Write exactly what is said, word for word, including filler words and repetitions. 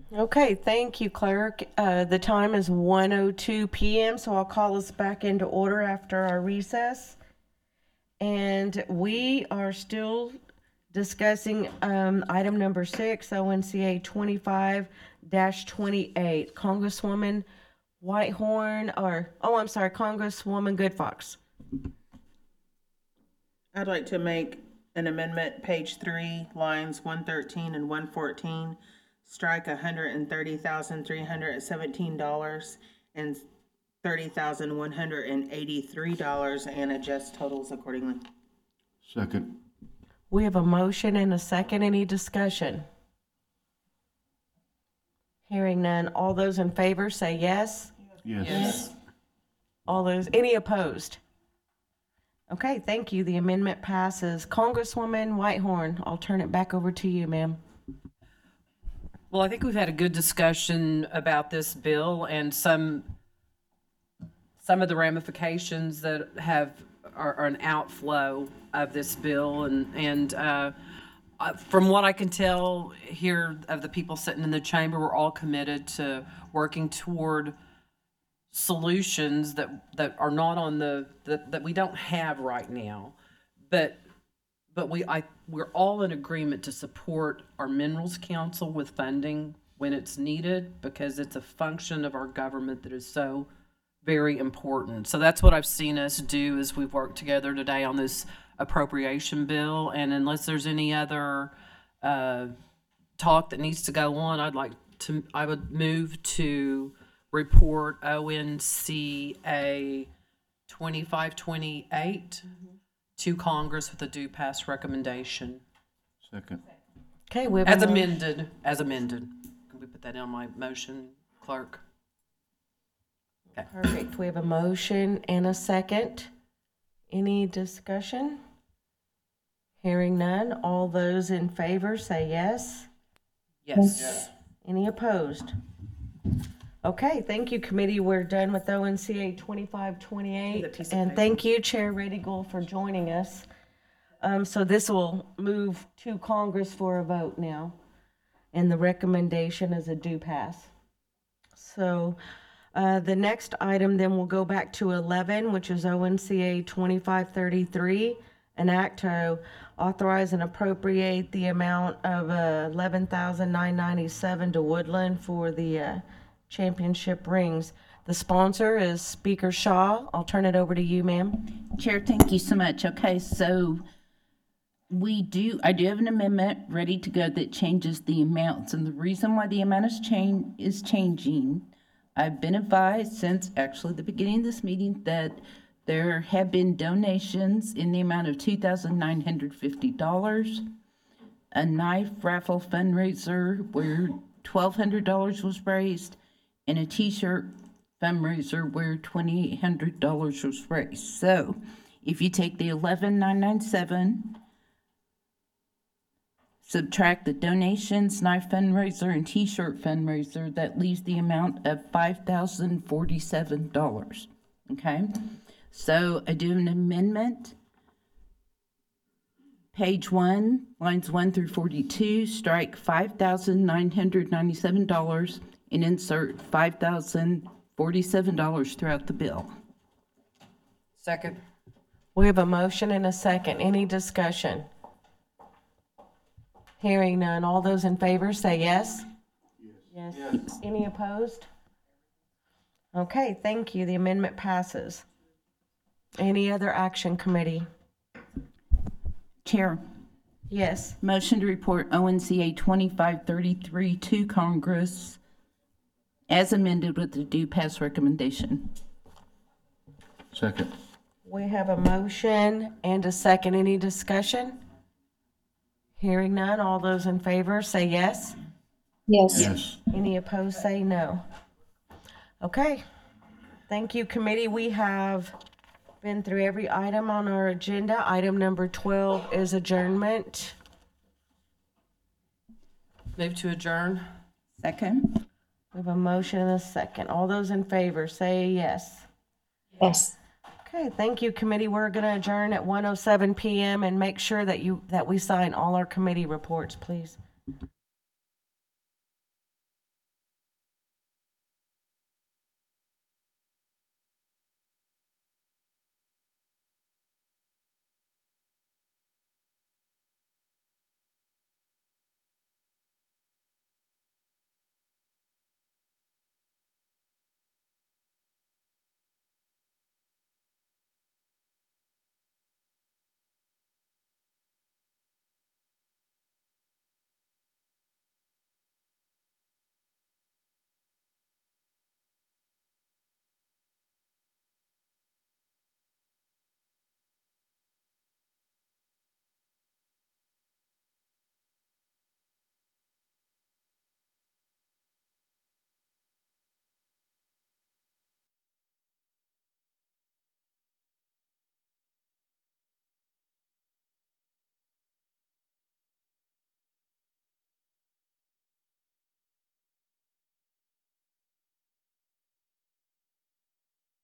Okay, thank you, clerk. Uh, the time is one oh two p.m., so I'll call us back into order after our recess. And we are still discussing um, item number six, O N C A twenty-five dash twenty-eight. Congresswoman Whitehorn, or, oh, I'm sorry, Congresswoman Goodfox. I'd like to make an amendment, page three, lines one thirteen and one fourteen, strike one hundred thirty thousand three hundred seventeen dollars and thirty thousand one hundred eighty-three dollars and adjust totals accordingly. Second. We have a motion and a second. Any discussion? Hearing none. All those in favor say yes. Yes. Yes. All those, any opposed? Okay, thank you. The amendment passes. Congresswoman Whitehorn, I'll turn it back over to you, ma'am. Well, I think we've had a good discussion about this bill and some some of the ramifications that have are, are an outflow of this bill, and and uh, uh, from what I can tell here of the people sitting in the chamber, we're all committed to working toward solutions that that are not on the that, that we don't have right now, but but we I we're all in agreement to support our Minerals Council with funding when it's needed, because it's a function of our government that is so very important. So that's what I've seen us do as we've worked together today on this appropriation bill. And unless there's any other uh, talk that needs to go on, I'd like to I would move to report O N C A twenty-five twenty-eight to Congress with a due pass recommendation. Second. Okay, we have a As mo- amended, as amended. Can we put that on my motion, clerk? Perfect. We have a motion and a second. Any discussion? Hearing none. All those in favor say yes. Yes. Any opposed? Okay, thank you, committee. We're done with O N C A twenty-five twenty-eight. And thank you, Chair Redigal, for joining us. Um, so this will move to Congress for a vote now. And the recommendation is a due pass. So uh, the next item then will go back to eleven, which is O N C A twenty-five thirty-three, an act to authorize and appropriate the amount of uh, eleven thousand nine hundred ninety-seven dollars to Woodland for the uh, championship rings. The sponsor is Speaker Shaw. I'll turn it over to you, ma'am. Chair, thank you so much. Okay, so we do, I do have an amendment ready to go that changes the amounts. And the reason why the amount is change, is changing, I've been advised since actually the beginning of this meeting that there have been donations in the amount of two thousand nine hundred fifty dollars, a knife raffle fundraiser where twelve hundred dollars was raised, and a t-shirt fundraiser where twenty-eight hundred dollars was raised. So if you take the eleven thousand nine hundred ninety-seven, subtract the donations, knife fundraiser, and t-shirt fundraiser, that leaves the amount of five thousand forty-seven dollars. Okay? So I do an amendment. Page one, lines one through forty-two, strike five thousand nine hundred ninety-seven dollars and insert five thousand forty-seven dollars throughout the bill. Second. We have a motion and a second. Any discussion? Hearing none. All those in favor say yes. Yes. Yes. Any opposed? Okay, thank you. The amendment passes. Any other action, committee? Chair, Yes. motion to report O N C A twenty-five thirty-three to Congress as amended with the due pass recommendation. Second. We have a motion and a second. Any discussion? Hearing none. All those in favor say yes. Yes. Yes. Any opposed say no. Okay. Thank you, committee. We have been through every item on our agenda. Item number twelve is adjournment. Move to adjourn. Second. We have a motion and a second. All those in favor say yes. Yes. Okay, thank you, committee. We're going to adjourn at one oh seven p.m. and make sure that you that we sign all our committee reports, please.